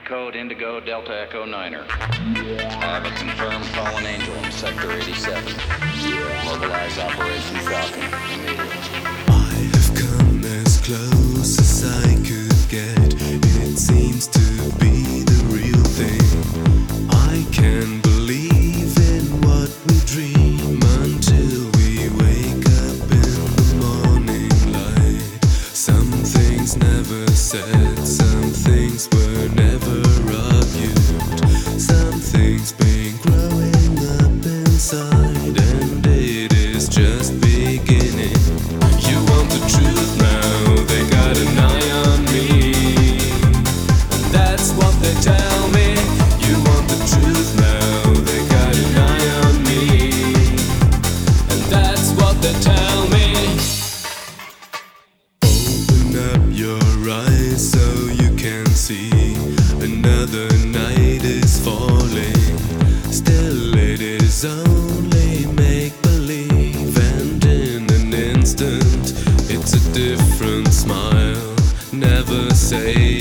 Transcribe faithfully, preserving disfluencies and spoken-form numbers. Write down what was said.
code Indigo Delta Echo Niner. I have a confirmed fallen angel in Sector eighty-seven. Mobilize Operation Falcon immediately. I have come as close as I could get. It seems to be the real thing. I can believe in what we dream until we wake up in the morning light. Some things never said, some things were never argued. Some things been growing up inside, and it is just beginning. You want the truth now, they got an eye on me, and that's what they tell me. You want the truth now, they got an eye on me, and that's what they tell me. Open up your eyes so you can see another night is falling. Still it is only make-believe, and in an instant it's a different smile. Never say